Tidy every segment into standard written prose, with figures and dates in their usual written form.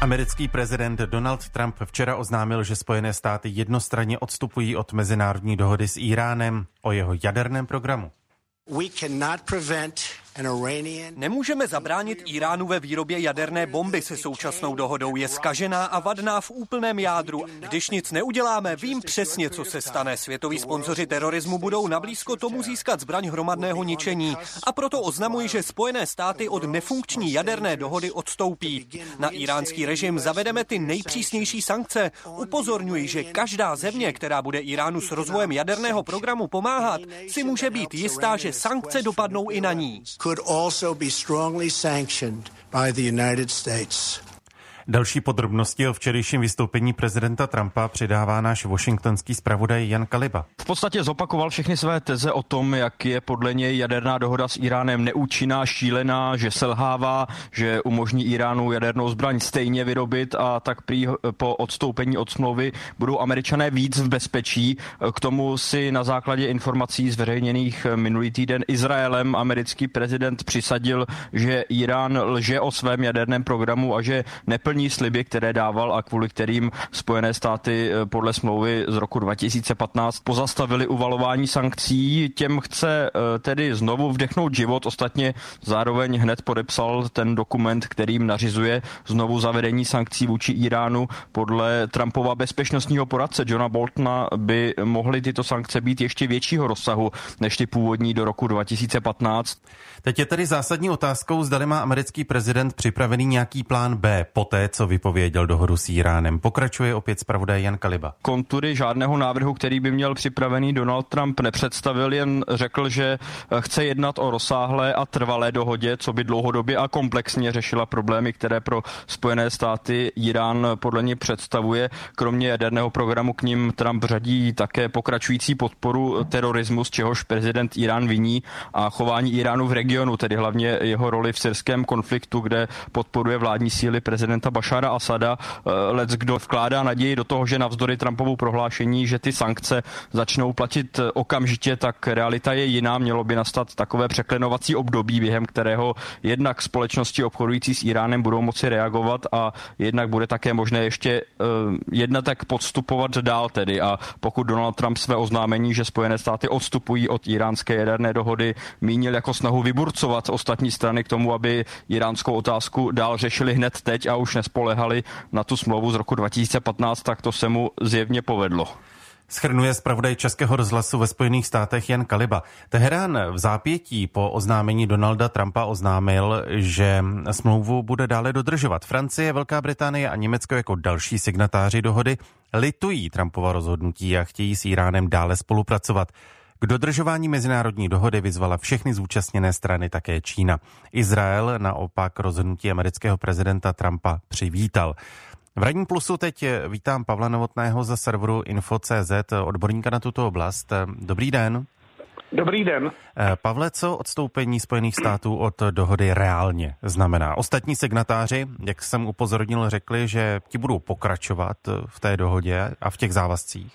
Americký prezident Donald Trump včera oznámil, že Spojené státy jednostranně odstupují od mezinárodní dohody s Íránem o jeho jaderném programu. Nemůžeme zabránit Íránu ve výrobě jaderné bomby, se současnou dohodou je zkažená a vadná v úplném jádru. Když nic neuděláme, vím přesně, co se stane. Světoví sponzoři terorismu budou nablízko tomu získat zbraň hromadného ničení. A proto oznamuji, že Spojené státy od nefunkční jaderné dohody odstoupí. Na íránský režim zavedeme ty nejpřísnější sankce. Upozorňuji, že každá země, která bude Íránu s rozvojem jaderného programu pomáhat, si může být jistá, že sankce dopadnou i na ní. Could also be strongly sanctioned by the United States. Další podrobnosti o včerejším vystoupení prezidenta Trumpa přidává náš washingtonský zpravodaj Jan Kaliba. V podstatě zopakoval všechny své teze o tom, jak je podle něj jaderná dohoda s Íránem neúčinná, šílená, že selhává, že umožní Íránu jadernou zbraň stejně vyrobit a tak prý po odstoupení od smlouvy budou Američané víc v bezpečí. K tomu si na základě informací zveřejněných minulý týden Izraelem americký prezident přisadil, že Írán lže o svém jaderném programu a že neplní sliby, které dával a kvůli kterým Spojené státy podle smlouvy z roku 2015 pozastavili uvalování sankcí. Těm chce tedy znovu vdechnout život. Ostatně zároveň hned podepsal ten dokument, kterým nařizuje znovu zavedení sankcí vůči Íránu. Podle Trumpova bezpečnostního poradce Johna Boltona by mohly tyto sankce být ještě většího rozsahu než ty původní do roku 2015. Teď je tedy zásadní otázkou, zdali má americký prezident připravený nějaký plán B poté, co vypověděl dohodu s Íránem. Pokračuje opět zpravodaj Jan Kaliba. Kontury žádného návrhu, který by měl připravený Donald Trump, nepředstavil, jen řekl, že chce jednat o rozsáhlé a trvalé dohodě, co by dlouhodobě a komplexně řešila problémy, které pro Spojené státy Írán podle něj představuje. Kromě jaderného programu k nim Trump řadí také pokračující podporu terorismu, z čehož prezident Írán viní, a chování Íránu v regionu, tedy hlavně jeho roli v syrském konfliktu, kde podporuje vládní síly prezidenta Bašára Asada. Leckdo vkládá naději do toho, že navzdory Trumpovu prohlášení, že ty sankce začnou platit okamžitě, tak realita je jiná. Mělo by nastat takové překlenovací období, během kterého jednak společnosti obchodující s Íránem budou moci reagovat a jednak bude také možné ještě jedna tak podstupovat dál tedy. A pokud Donald Trump své oznámení, že Spojené státy odstupují od íránské jaderné dohody, mínil jako snahu vyburcovat ostatní strany k tomu, aby iránskou otázku dál řešili hned teď a už nespolehali na tu smlouvu z roku 2015, tak to se mu zjevně povedlo. Shrnuje zpravodaj Českého rozhlasu ve Spojených státech Jan Kaliba. Teherán v zápětí po oznámení Donalda Trumpa oznámil, že smlouvu bude dále dodržovat. Francie, Velká Británie a Německo jako další signatáři dohody litují Trumpova rozhodnutí a chtějí s Íránem dále spolupracovat. K dodržování mezinárodní dohody vyzvala všechny zúčastněné strany, také Čína. Izrael naopak rozhodnutí amerického prezidenta Trumpa přivítal. V Ranním plusu teď vítám Pavla Novotného za serveru Info.cz, odborníka na tuto oblast. Dobrý den. Dobrý den. Pavle, co odstoupení Spojených států od dohody reálně znamená? Ostatní signatáři, jak jsem upozornil, řekli, že ti budou pokračovat v té dohodě a v těch závazcích.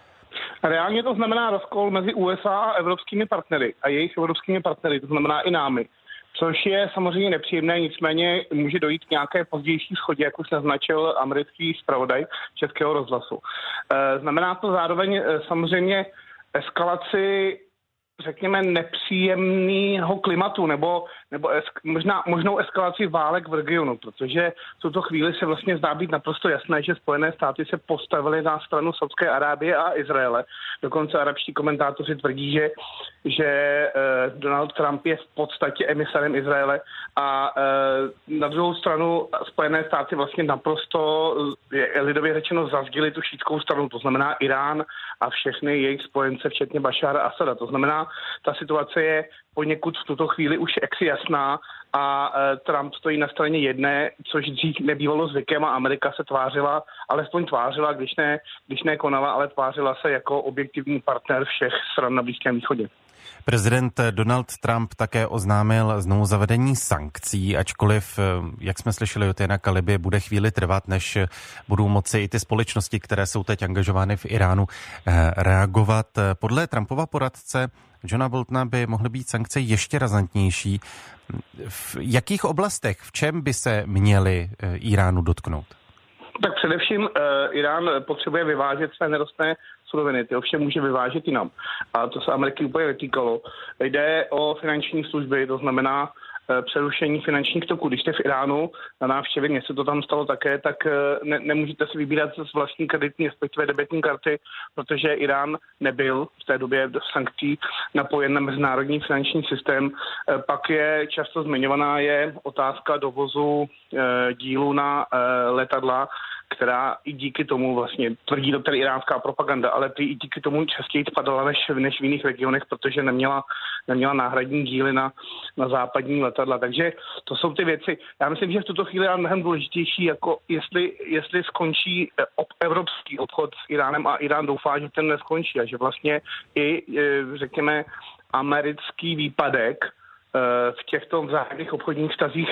Reálně to znamená rozkol mezi USA a evropskými partnery a jejich evropskými partnery, to znamená i námi. Což je samozřejmě nepříjemné, nicméně může dojít k nějaké pozdější shodě, jak už naznačil americký zpravodaj Českého rozhlasu. Znamená to zároveň samozřejmě eskalaci, řekněme, nepříjemného klimatu nebo možnou eskalaci válek v regionu, protože v tuto chvíli se vlastně zdá být naprosto jasné, že Spojené státy se postavily na stranu Saudské Arábie a Izraele. Dokonce arabští komentátoři tvrdí, že Donald Trump je v podstatě emisarem Izraele a na druhou stranu Spojené státy vlastně naprosto lidově řečeno zazdili tu šítskou stranu, to znamená Irán a všechny jejich spojence, včetně Bašára Asada. To znamená, ta situace je poněkud v tuto chvíli už jasná a Trump stojí na straně jedné, což dřív nebývalo zvykem a Amerika se tvářila, alespoň tvářila, když ne konala, ale tvářila se jako objektivní partner všech stran na Blízkém východě. Prezident Donald Trump také oznámil znovu zavedení sankcí, ačkoliv, jak jsme slyšeli od Jana Kaliby, bude chvíli trvat, než budou moci i ty společnosti, které jsou teď angažovány v Iránu, reagovat. Podle Trumpova poradce Johna Boltona by mohly být sankce ještě razantnější. V jakých oblastech, v čem by se měly Iránu dotknout? Tak především Irán potřebuje vyvážet své nerostné suroviny, ty ovšem může vyvážet jinam. A to se Ameriky úplně netýkalo. Jde o finanční služby, to znamená přerušení finančních toků. Když jste v Iránu na návštěvě, mně se to tam stalo také, tak nemůžete si vybírat z vlastní kreditní, respektive debetní karty, protože Irán nebyl v té době do sankcí napojen na mezinárodní finanční systém. Pak je často zmiňovaná otázka dovozu dílů na letadla, která i díky tomu vlastně, tvrdí to tedy iránská propaganda, ale i díky tomu častěji spadala než v jiných regionech, protože neměla náhradní díly na západní letadla. Takže to jsou ty věci. Já myslím, že v tuto chvíli je mnohem důležitější, jako jestli skončí evropský obchod s Iránem a Irán doufá, že ten neskončí a že vlastně i, řekněme, americký výpadek v těchto vzájemných obchodních vztazích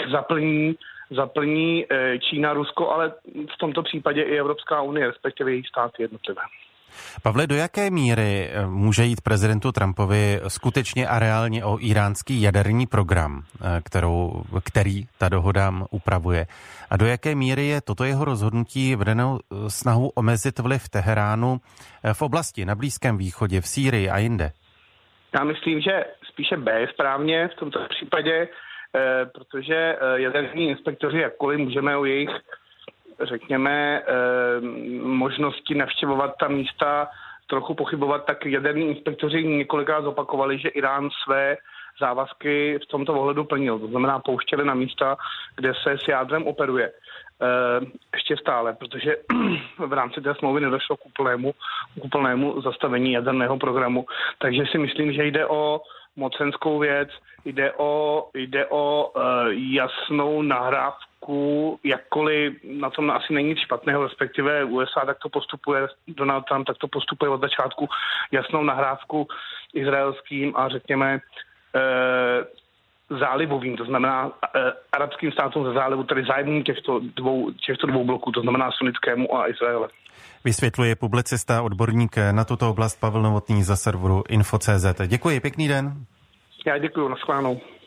zaplní Čína, Rusko, ale v tomto případě i Evropská unie, respektive její státy jednotlivé. Pavle, do jaké míry může jít prezidentu Trumpovi skutečně a reálně o iránský jaderný program, který ta dohoda upravuje? A do jaké míry je toto jeho rozhodnutí vedenou snahou omezit vliv Teheránu v oblasti na Blízkém východě, v Sýrii a jinde? Já myslím, že spíše B je správně v tomto případě, protože jaderní inspektoři, jakkoliv můžeme o jejich, řekněme, možnosti navštěvovat ta místa trochu pochybovat, tak jaderní inspektoři několikrát zopakovali, že Irán své závazky v tomto ohledu plnil. To znamená, pouštěli na místa, kde se s jádrem operuje. Ještě stále, protože v rámci té smlouvy nedošlo k úplnému zastavení jaderného programu. Takže si myslím, že jde o mocenskou věc, jde o jasnou nahrávku, jakkoliv na tom asi není nic špatného, respektive USA tak to postupuje, Donald Trump tak to postupuje od začátku, jasnou nahrávku izraelským a řekněme zálivovým, to znamená arabským státům ze zálivu, tedy zájmům těchto dvou bloků, to znamená sunnickému a Izraele. Vysvětluje publicista, odborník na tuto oblast Pavel Novotný za serveru Info.cz. Děkuji, pěkný den. Já děkuji, nashledanou.